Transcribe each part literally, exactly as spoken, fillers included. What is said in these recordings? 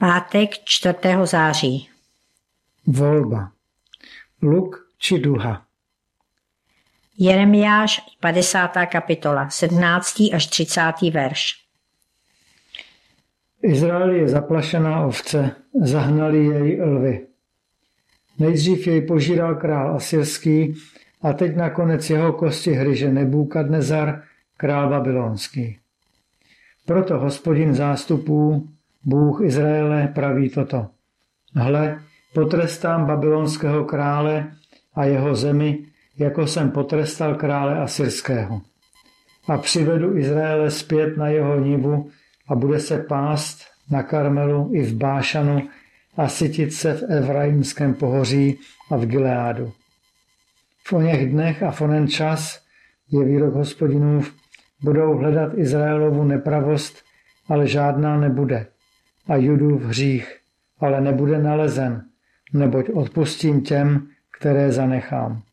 Pátek čtvrtého září. Volba. Luk či duha. Jeremiáš padesátá kapitola, sedmnáctý až třicátý verš. Izrael je zaplašená ovce, zahnali jej lvy. Nejdřív jej požíral král asyrský a teď nakonec jeho kosti hryže Nebukadnezar, král babylonský. Proto Hospodin zástupů, Bůh Izraele, praví toto. Hle, potrestám babylonského krále a jeho zemi, jako jsem potrestal krále asyrského. A přivedu Izraele zpět na jeho nivu a bude se pást na Karmelu i v Bášanu a sytit se v Efraimském pohoří a v Gileádu. V oněch dnech a v onen čas, je výrok Hospodinův, budou hledat Izraelovu nepravost, ale žádná nebude, a Judův hřích, ale nebude nalezen, neboť odpustím těm, které zanechám.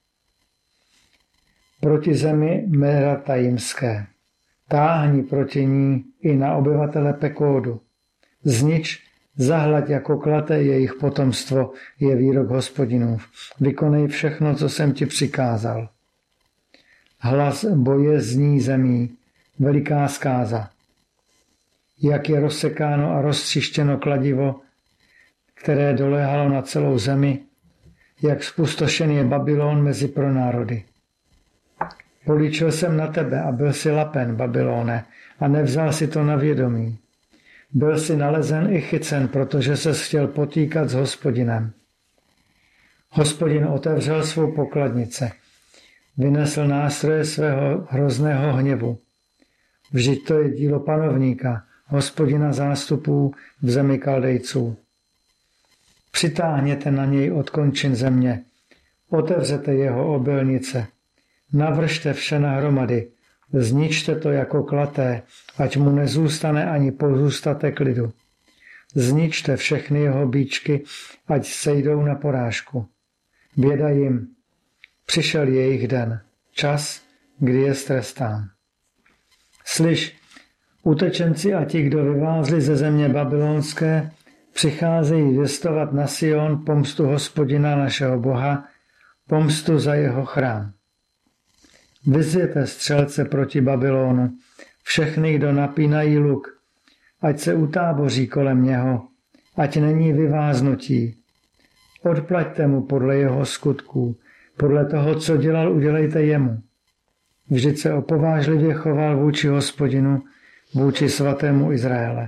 Proti zemi Meratajimské. Táhni proti ní i na obyvatele Pekódu. Znič, zahlaď jako klaté jejich potomstvo, je výrok Hospodinův. Vykonej všechno, co jsem ti přikázal. Hlas boje zní zemí, veliká zkáza. Jak je rozsekáno a roztřištěno kladivo, které doléhalo na celou zemi, jak spustošen je Babylon mezi pronárody. Políčil jsem na tebe a byl si lapen, Babylone, a nevzal si to na vědomí. Byl si nalezen i chycen, protože se chtěl potýkat s Hospodinem. Hospodin otevřel svou pokladnice. Vynesl nástroje svého hrozného hněvu. Vždyť to je dílo panovníka, Hospodina zástupů v zemi Kaldejců. Přitáhněte na něj od končin země, otevřete jeho obilnice, navržte vše na hromady, zničte to jako klaté, ať mu nezůstane ani pozůstatek lidu. Zničte všechny jeho bíčky, ať sejdou na porážku. Běda jim, přišel jejich den, čas, kdy je strestán. Slyš, utečenci a ti, kdo vyvázli ze země babylonské, přicházejí zvěstovat na Sion pomstu Hospodina našeho Boha, pomstu za jeho chrám. Vyzvěte střelce proti Babylonu, všechny, kdo napínají luk, ať se utáboří kolem něho, ať není vyváznutí. Odplaťte mu podle jeho skutků, podle toho, co dělal, udělejte jemu. Vždyť se opovážlivě choval vůči Hospodinu, vůči svatému Izraele.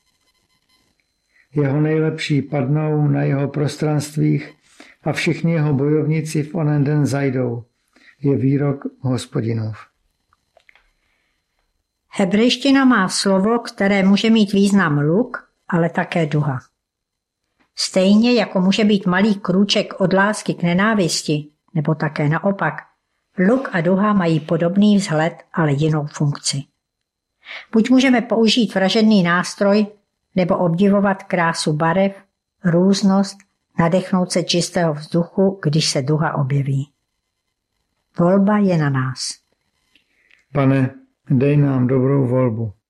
Jeho nejlepší padnou na jeho prostranstvích a všichni jeho bojovníci v onen den zajdou. Je výrok Hospodinův. Hebrejština má slovo, které může mít význam luk, ale také duha. Stejně jako může být malý krůček od lásky k nenávisti, nebo také naopak, luk a duha mají podobný vzhled, ale jinou funkci. Buď můžeme použít vražedný nástroj, nebo obdivovat krásu barev, různost, nadechnout se čistého vzduchu, když se duha objeví. Volba je na nás. Pane, dej nám dobrou volbu.